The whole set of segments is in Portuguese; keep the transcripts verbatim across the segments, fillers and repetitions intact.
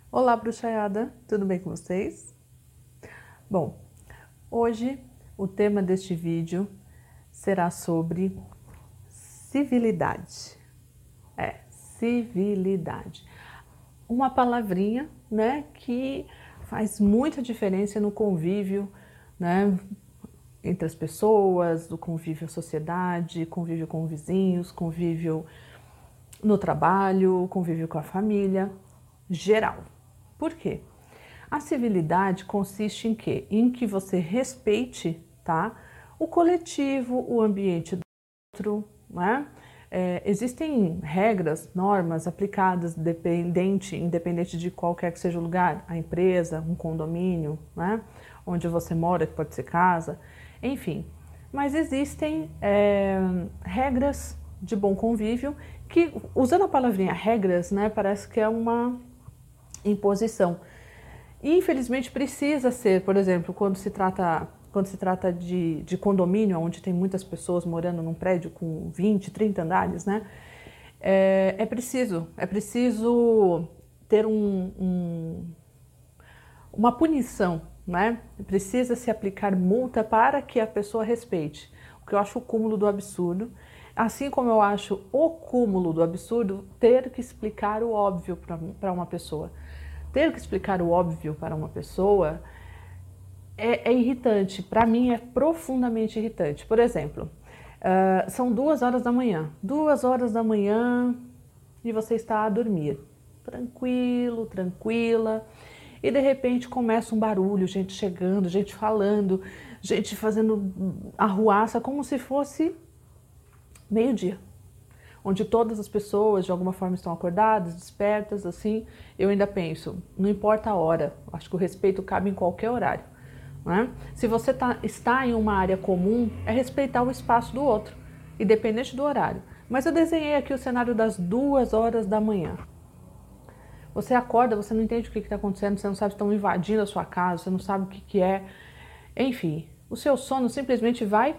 Olá, bruxaiada, tudo bem com vocês? Bom, hoje o tema deste vídeo será sobre civilidade. É, civilidade. Uma palavrinha, né, que faz muita diferença no convívio, né, entre as pessoas, do convívio à sociedade, convívio com vizinhos, convívio no trabalho, convívio com a família, geral. Por quê? A civilidade consiste em quê? Em que você respeite, tá, o coletivo, o ambiente do outro, né? É, existem regras, normas aplicadas dependente, independente de qualquer que seja o lugar, a empresa, um condomínio, né? Onde você mora, que pode ser casa, enfim. Mas existem é, regras de bom convívio que, usando a palavrinha regras, né, parece que é uma imposição. E, infelizmente, precisa ser, por exemplo, quando se trata, quando se trata de, de condomínio, onde tem muitas pessoas morando num prédio com vinte, trinta andares, né? É, é preciso, é preciso ter um, um, uma punição, né? Precisa se aplicar multa para que a pessoa respeite, o que eu acho o cúmulo do absurdo. Assim como eu acho o cúmulo do absurdo ter que explicar o óbvio para uma pessoa. Ter que explicar o óbvio para uma pessoa é, é irritante. Para mim é profundamente irritante. Por exemplo, uh, são duas horas da manhã. Duas horas da manhã e você está a dormir. Tranquilo, tranquila. E de repente começa um barulho, gente chegando, gente falando, gente fazendo arruaça como se fosse meio-dia, onde todas as pessoas de alguma forma estão acordadas, despertas, assim. Eu ainda penso, não importa a hora, acho que o respeito cabe em qualquer horário, né? Se você tá, está em uma área comum, é respeitar o espaço do outro, independente do horário. Mas eu desenhei aqui o cenário das duas horas da manhã. Você acorda, você não entende o que está acontecendo, você não sabe se estão invadindo a sua casa, você não sabe o que, que é. Enfim, o seu sono simplesmente vai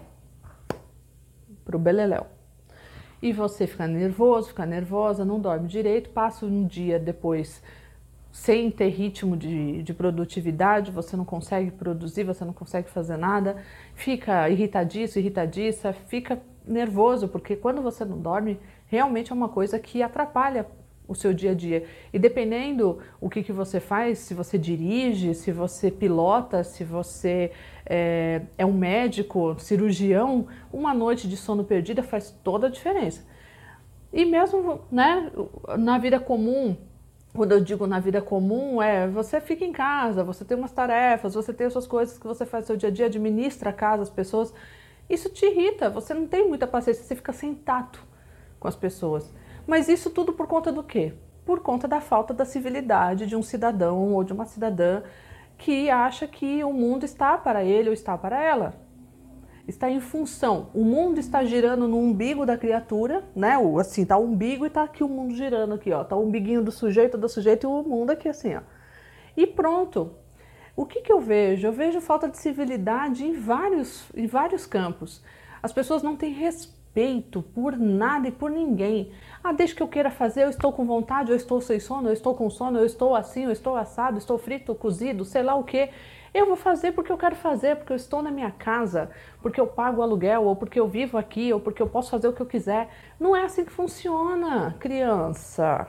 pro beleléu. E você fica nervoso, fica nervosa, não dorme direito, passa um dia depois sem ter ritmo de, de produtividade, você não consegue produzir, você não consegue fazer nada, fica irritadiço, irritadiça, fica nervoso, porque quando você não dorme, realmente é uma coisa que atrapalha o seu dia a dia. E dependendo o que, que você faz, se você dirige, se você pilota, se você é, é um médico, cirurgião, uma noite de sono perdida faz toda a diferença. E mesmo, né, na vida comum, quando eu digo na vida comum, é você fica em casa, você tem umas tarefas, você tem as suas coisas que você faz no seu dia a dia, administra a casa, as pessoas. Isso te irrita, você não tem muita paciência, você fica sem tato com as pessoas. Mas isso tudo por conta do quê? Por conta da falta da civilidade de um cidadão ou de uma cidadã que acha que o mundo está para ele ou está para ela. Está em função, o mundo está girando no umbigo da criatura, né? Assim, tá o umbigo e tá aqui o mundo girando aqui, ó. Tá o umbiguinho do sujeito, do sujeito e o mundo aqui assim, ó. E pronto. O que que eu vejo? Eu vejo falta de civilidade em vários, em vários campos. As pessoas não têm respeito por nada e por ninguém. Ah, desde que eu queira fazer, eu estou com vontade, eu estou sem sono, eu estou com sono, eu estou assim, eu estou assado, estou frito, cozido, sei lá o quê. Eu vou fazer porque eu quero fazer, porque eu estou na minha casa, porque eu pago o aluguel, ou porque eu vivo aqui, ou porque eu posso fazer o que eu quiser. Não é assim que funciona, criança.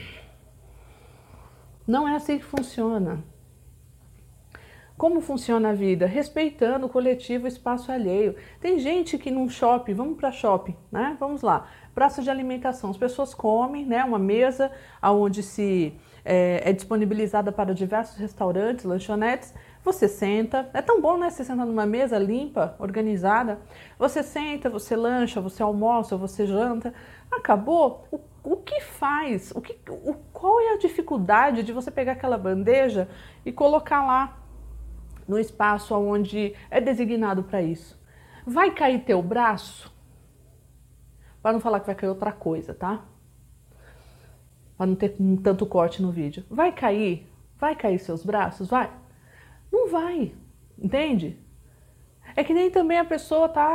Não é assim que funciona. Como funciona a vida? Respeitando o coletivo, o espaço alheio. Tem gente que num shopping, vamos para shopping, né? Vamos lá, praça de alimentação. As pessoas comem, né? Uma mesa onde se é, é disponibilizada para diversos restaurantes, lanchonetes. Você senta, é tão bom, né? Você senta numa mesa limpa, organizada. Você senta, você lancha, você almoça, você janta. Acabou. O, o que faz? O que, o, qual é a dificuldade de você pegar aquela bandeja e colocar lá no espaço onde é designado para isso? Vai cair teu braço? Para não falar que vai cair outra coisa, tá? Para não ter tanto corte no vídeo. Vai cair? Vai cair seus braços? Vai? Não vai, entende? É que nem também a pessoa tá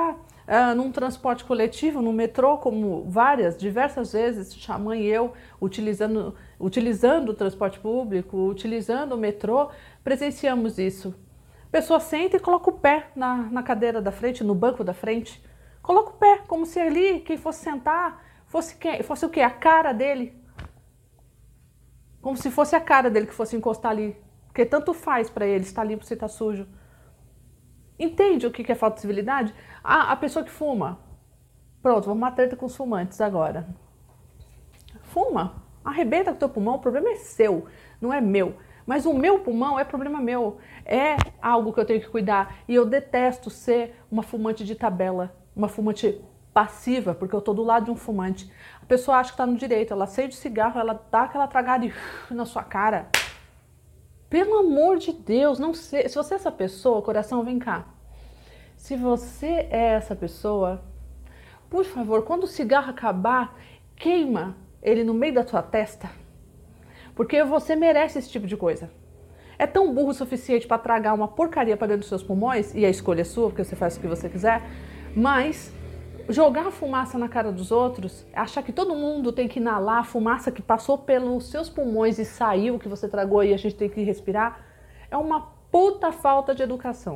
uh, num transporte coletivo, no metrô, como várias, diversas vezes, a mãe e eu, utilizando, utilizando o transporte público, utilizando o metrô, presenciamos isso. A pessoa senta e coloca o pé na, na cadeira da frente, no banco da frente. Coloca o pé, como se ali, quem fosse sentar, fosse, quem, fosse o quê? A cara dele. Como se fosse a cara dele que fosse encostar ali. Porque tanto faz para ele, se tá limpo, se tá sujo. Entende o que é falta de civilidade? Ah, a pessoa que fuma. Pronto, vamos uma treta com os fumantes agora. Fuma, arrebenta com o teu pulmão, o problema é seu, não é meu. Mas o meu pulmão é problema meu, é algo que eu tenho que cuidar. E eu detesto ser uma fumante de tabela, uma fumante passiva, porque eu tô do lado de um fumante. A pessoa acha que tá no direito, ela acende o cigarro, ela dá aquela tragada e na sua cara. Pelo amor de Deus, não sei. Se você é essa pessoa, coração, vem cá. Se você é essa pessoa, por favor, quando o cigarro acabar, queima ele no meio da tua testa. Porque você merece esse tipo de coisa. É tão burro o suficiente para tragar uma porcaria para dentro dos seus pulmões, e a escolha é sua, porque você faz o que você quiser, mas jogar fumaça na cara dos outros, achar que todo mundo tem que inalar a fumaça que passou pelos seus pulmões e saiu, que você tragou e a gente tem que respirar, é uma puta falta de educação.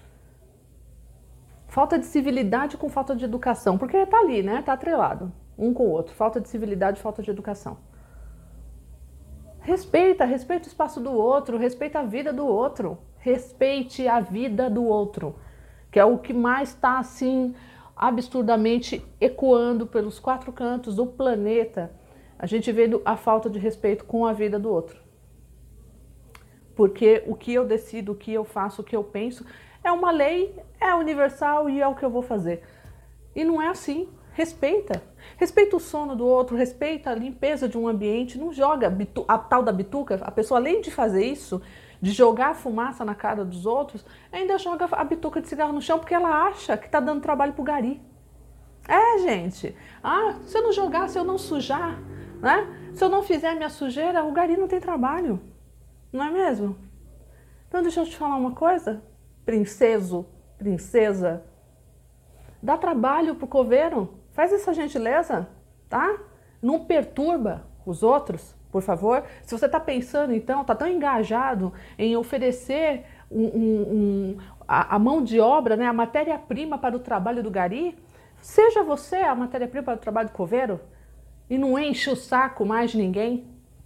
Falta de civilidade com falta de educação, porque tá ali, né? Tá atrelado, um com o outro. Falta de civilidade, falta de educação. Respeita, respeita o espaço do outro, respeita a vida do outro. Respeite a vida do outro, que é o que mais tá assim absurdamente ecoando pelos quatro cantos do planeta, a gente vendo a falta de respeito com a vida do outro. Porque o que eu decido, o que eu faço, o que eu penso, é uma lei, é universal e é o que eu vou fazer. E não é assim. Respeita. Respeita o sono do outro, respeita a limpeza de um ambiente, não joga a tal da bituca. A pessoa, além de fazer isso, de jogar a fumaça na cara dos outros, ainda joga a bituca de cigarro no chão porque ela acha que tá dando trabalho pro gari. É, gente. Ah, se eu não jogar, se eu não sujar, né? Se eu não fizer a minha sujeira, o gari não tem trabalho. Não é mesmo? Então deixa eu te falar uma coisa, princeso, princesa. Dá trabalho pro coveiro. Faz essa gentileza, tá? Não perturba os outros, por favor. Se você está pensando, então, está tão engajado em oferecer um, um, um, a, a mão de obra, né, a matéria-prima para o trabalho do gari, seja você a matéria-prima para o trabalho do coveiro e não enche o saco mais de ninguém.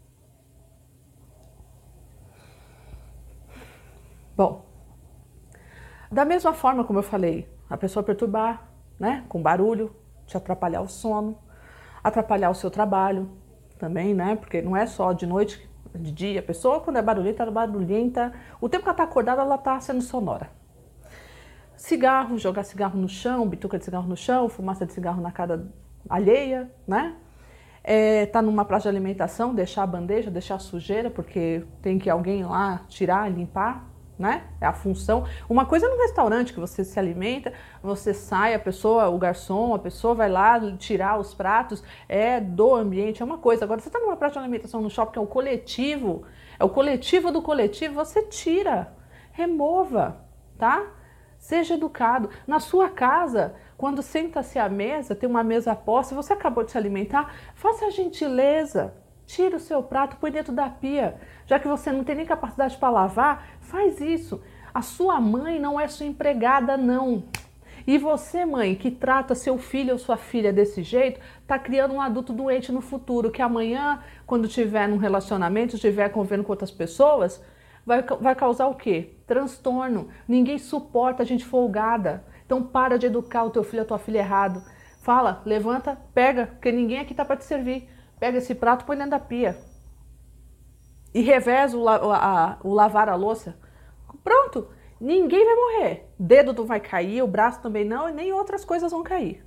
Bom, da mesma forma como eu falei, a pessoa perturbar, né, com barulho, te atrapalhar o sono, atrapalhar o seu trabalho também, né? Porque não é só de noite, de dia. A pessoa, quando é barulhenta, ela é barulhenta. O tempo que ela tá acordada, ela tá sendo sonora. Cigarro, jogar cigarro no chão, bituca de cigarro no chão, fumaça de cigarro na cara alheia, né? É, tá numa praça de alimentação, deixar a bandeja, deixar a sujeira, porque tem que alguém lá tirar, limpar, né? É a função. Uma coisa é no restaurante que você se alimenta, você sai, a pessoa, o garçom, a pessoa vai lá tirar os pratos, é do ambiente, é uma coisa. Agora você está numa praça de alimentação no shopping, que é o coletivo, é o coletivo do coletivo, você tira, remova, tá? Seja educado. Na sua casa, quando senta-se à mesa, tem uma mesa posta, você acabou de se alimentar, faça a gentileza. Tira o seu prato, põe dentro da pia. Já que você não tem nem capacidade para lavar, faz isso. A sua mãe não é sua empregada, não. E você, mãe, que trata seu filho ou sua filha desse jeito, tá criando um adulto doente no futuro, que amanhã, quando tiver num relacionamento, estiver convivendo com outras pessoas, vai, vai causar o quê? Transtorno. Ninguém suporta a gente folgada. Então para de educar o teu filho ou a tua filha errado. Fala, levanta, pega, porque ninguém aqui tá para te servir. Pega esse prato e põe dentro da pia. E reveza o, a, o lavar a louça. Pronto. Ninguém vai morrer. O dedo não vai cair, o braço também não, e nem outras coisas vão cair.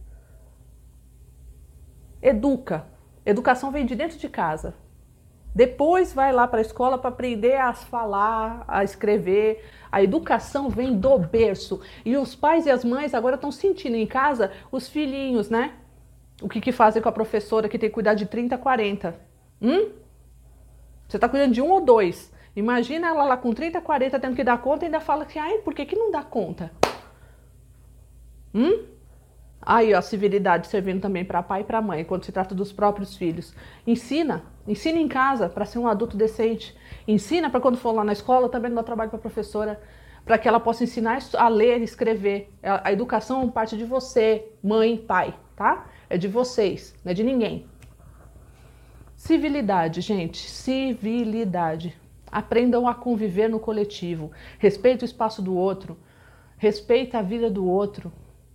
Educa. Educação vem de dentro de casa. Depois vai lá para a escola para aprender a falar, a escrever. A educação vem do berço. E os pais e as mães agora estão sentindo em casa os filhinhos, né? O que que fazem com a professora que tem que cuidar de trinta, quarenta? Hum? Você está cuidando de um ou dois. Imagina ela lá com trinta, quarenta tendo que dar conta e ainda fala que, ai, por que que não dá conta? Hum? Aí, ó, civilidade servindo também para pai e para mãe, quando se trata dos próprios filhos. Ensina, ensina em casa para ser um adulto decente. Ensina para quando for lá na escola também não dar trabalho para a professora, para que ela possa ensinar a ler e escrever. A educação parte de você, mãe, pai, tá? É de vocês, não é de ninguém. Civilidade, gente, civilidade. Aprendam a conviver no coletivo. Respeita o espaço do outro. Respeita a vida do outro.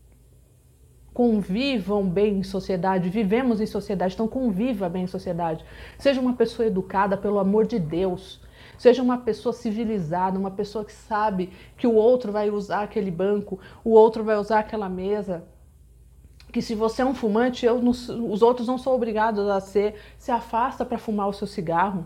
Convivam bem em sociedade. Vivemos em sociedade, então conviva bem em sociedade. Seja uma pessoa educada, pelo amor de Deus. Seja uma pessoa civilizada, uma pessoa que sabe que o outro vai usar aquele banco, o outro vai usar aquela mesa. Que se você é um fumante, eu não, os outros não são obrigados a ser. Se afasta para fumar o seu cigarro.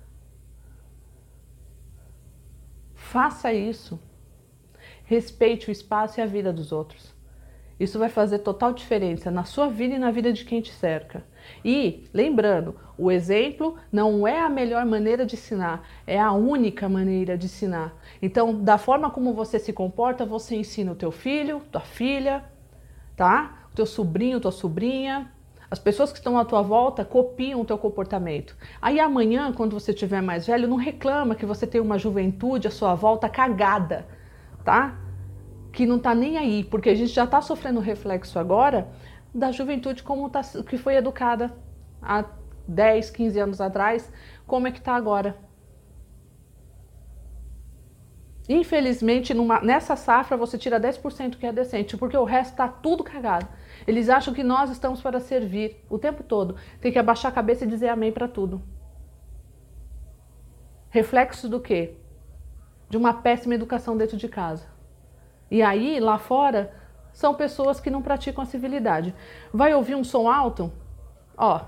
Faça isso. Respeite o espaço e a vida dos outros. Isso vai fazer total diferença na sua vida e na vida de quem te cerca. E, lembrando, o exemplo não é a melhor maneira de ensinar, é a única maneira de ensinar. Então, da forma como você se comporta, você ensina o teu filho, tua filha, tá? O teu sobrinho, tua sobrinha. As pessoas que estão à tua volta copiam o teu comportamento. Aí amanhã, quando você estiver mais velho, não reclama que você tem uma juventude à sua volta cagada, tá? Que não tá nem aí, porque a gente já tá sofrendo reflexo agora da juventude como tá, que foi educada há dez, quinze anos atrás, como é que tá agora. Infelizmente, numa, nessa safra você tira dez por cento que é decente, porque o resto tá tudo cagado. Eles acham que nós estamos para servir o tempo todo. Tem que abaixar a cabeça e dizer amém para tudo. Reflexo do quê? De uma péssima educação dentro de casa. E aí, lá fora, são pessoas que não praticam a civilidade. Vai ouvir um som alto? Ó,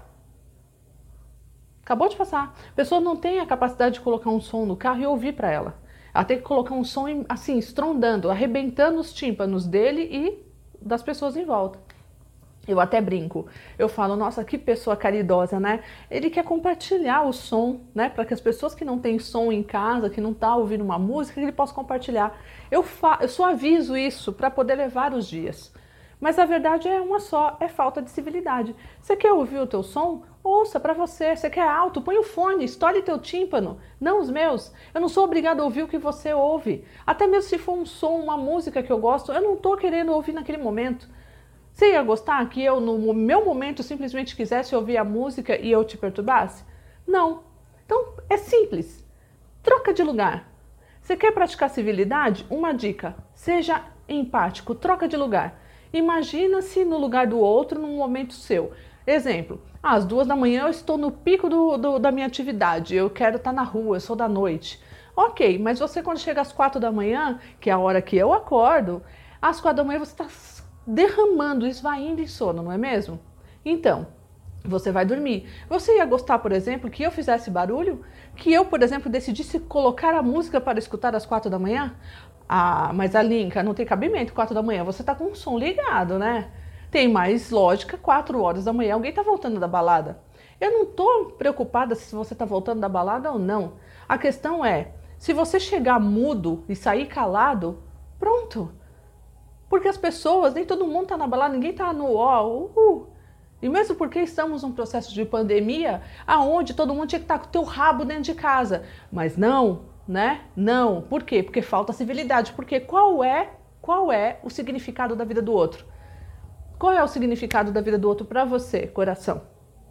acabou de passar. A pessoa não tem a capacidade de colocar um som no carro e ouvir para ela. Ela tem que colocar um som assim, estrondando, arrebentando os tímpanos dele e das pessoas em volta. Eu até brinco, eu falo, nossa, que pessoa caridosa, né? Ele quer compartilhar o som, né? Para que as pessoas que não têm som em casa, que não estão ouvindo uma música, ele possa compartilhar. Eu, fa eu só aviso isso para poder levar os dias. Mas a verdade é uma só, é falta de civilidade. Você quer ouvir o teu som? Ouça para você. Você quer alto? Põe o fone, estoure teu tímpano, não os meus. Eu não sou obrigada a ouvir o que você ouve. Até mesmo se for um som, uma música que eu gosto, eu não estou querendo ouvir naquele momento. Você ia gostar que eu, no meu momento, simplesmente quisesse ouvir a música e eu te perturbasse? Não. Então, é simples. Troca de lugar. Você quer praticar civilidade? Uma dica. Seja empático. Troca de lugar. Imagina-se no lugar do outro num momento seu. Exemplo. Às duas da manhã eu estou no pico do, do, da minha atividade. Eu quero estar na rua, eu sou da noite. Ok, mas você quando chega às quatro da manhã, que é a hora que eu acordo, às quatro da manhã você está derramando, esvaindo em sono, não é mesmo? Então, você vai dormir. Você ia gostar, por exemplo, que eu fizesse barulho? Que eu, por exemplo, decidisse colocar a música para escutar às quatro da manhã? Ah, mas a Linka não tem cabimento quatro da manhã, você tá com o som ligado, né? Tem mais lógica, quatro horas da manhã, alguém tá voltando da balada. Eu não tô preocupada se você tá voltando da balada ou não. A questão é, se você chegar mudo e sair calado, pronto. Porque as pessoas, nem todo mundo tá na balada, ninguém tá no ó, uhul. E mesmo porque estamos num processo de pandemia, aonde todo mundo tinha que estar com o teu rabo dentro de casa. Mas não, né? Não. Por quê? Porque falta civilidade. Porque qual é, qual é o significado da vida do outro? Qual é o significado da vida do outro para você, coração?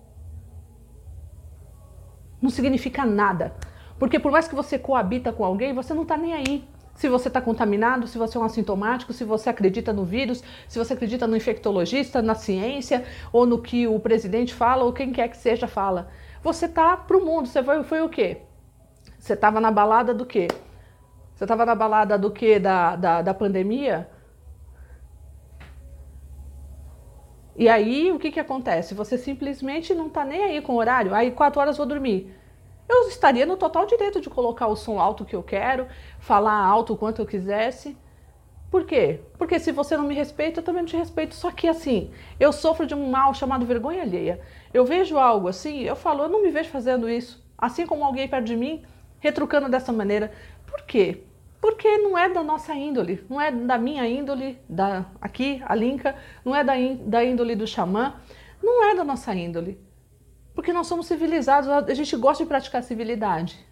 Não significa nada. Porque por mais que você coabita com alguém, você não tá nem aí. Se você está contaminado, se você é um assintomático, se você acredita no vírus, se você acredita no infectologista, na ciência, ou no que o presidente fala, ou quem quer que seja fala. Você tá pro mundo, você foi, foi o quê? Você estava na balada do quê? Você estava na balada do quê? Da, da, da pandemia? E aí, o que que acontece? Você simplesmente não tá nem aí com o horário. Aí, quatro horas eu vou dormir. Eu estaria no total direito de colocar o som alto que eu quero, falar alto o quanto eu quisesse. Por quê? Porque se você não me respeita, eu também não te respeito. Só que assim, eu sofro de um mal chamado vergonha alheia. Eu vejo algo assim, eu falo, eu não me vejo fazendo isso. Assim como alguém perto de mim, retrucando dessa maneira. Por quê? Porque não é da nossa índole, não é da minha índole, da, aqui, a Linka, não é da, da índole do xamã, não é da nossa índole. Porque nós somos civilizados, a gente gosta de praticar civilidade.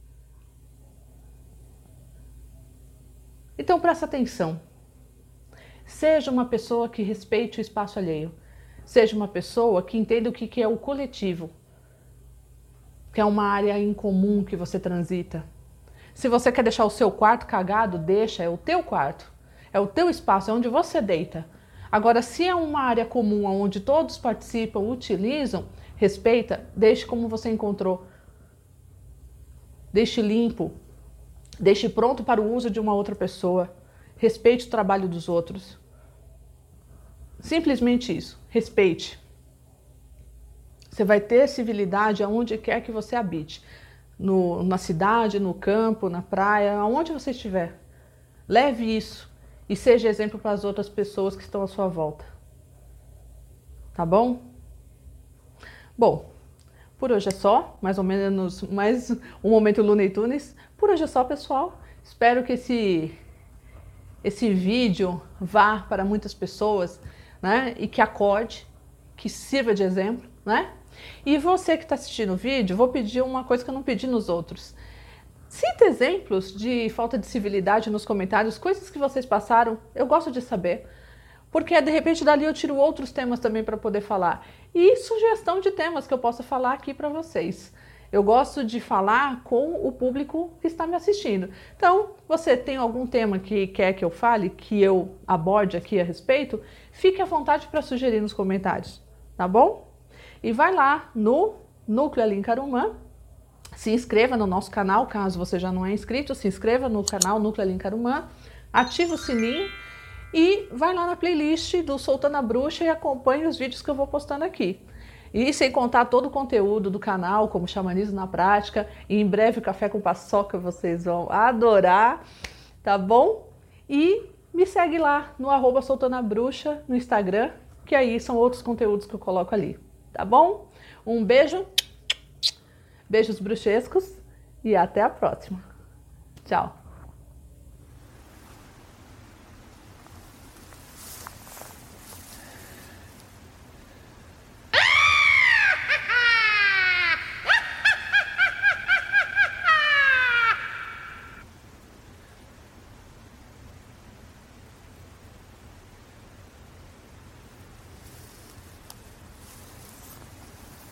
Então presta atenção. Seja uma pessoa que respeite o espaço alheio. Seja uma pessoa que entenda o que é o coletivo, que é uma área em comum que você transita. Se você quer deixar o seu quarto cagado, deixa, é o teu quarto, é o teu espaço, é onde você deita. Agora, se é uma área comum onde todos participam, utilizam, respeita, deixe como você encontrou. Deixe limpo, deixe pronto para o uso de uma outra pessoa. Respeite o trabalho dos outros. Simplesmente isso, respeite. Você vai ter civilidade aonde quer que você habite. No, na cidade, no campo, na praia, aonde você estiver. Leve isso e seja exemplo para as outras pessoas que estão à sua volta. Tá bom? Bom, por hoje é só, mais ou menos mais um momento Looney Tunes. Por hoje é só, pessoal. Espero que esse, esse vídeo vá para muitas pessoas, né? E que acorde, que sirva de exemplo, né? E você que está assistindo o vídeo, vou pedir uma coisa que eu não pedi nos outros. Cita exemplos de falta de civilidade nos comentários, coisas que vocês passaram, eu gosto de saber. Porque de repente dali eu tiro outros temas também para poder falar. E sugestão de temas que eu possa falar aqui para vocês. Eu gosto de falar com o público que está me assistindo. Então, você tem algum tema que quer que eu fale, que eu aborde aqui a respeito, fique à vontade para sugerir nos comentários, tá bom? E vai lá no Núcleo Alencar-Humã, se inscreva no nosso canal, caso você já não é inscrito, se inscreva no canal Núcleo Alencar-Humã, ativa o sininho e vai lá na playlist do Soltando a Bruxa e acompanhe os vídeos que eu vou postando aqui. E sem contar todo o conteúdo do canal, como Xamanismo na Prática, e em breve o Café com Paçoca vocês vão adorar, tá bom? E me segue lá no arroba Soltando a Bruxa no Instagram, que aí são outros conteúdos que eu coloco ali. Tá bom? Um beijo, beijos bruxescos e até a próxima. Tchau!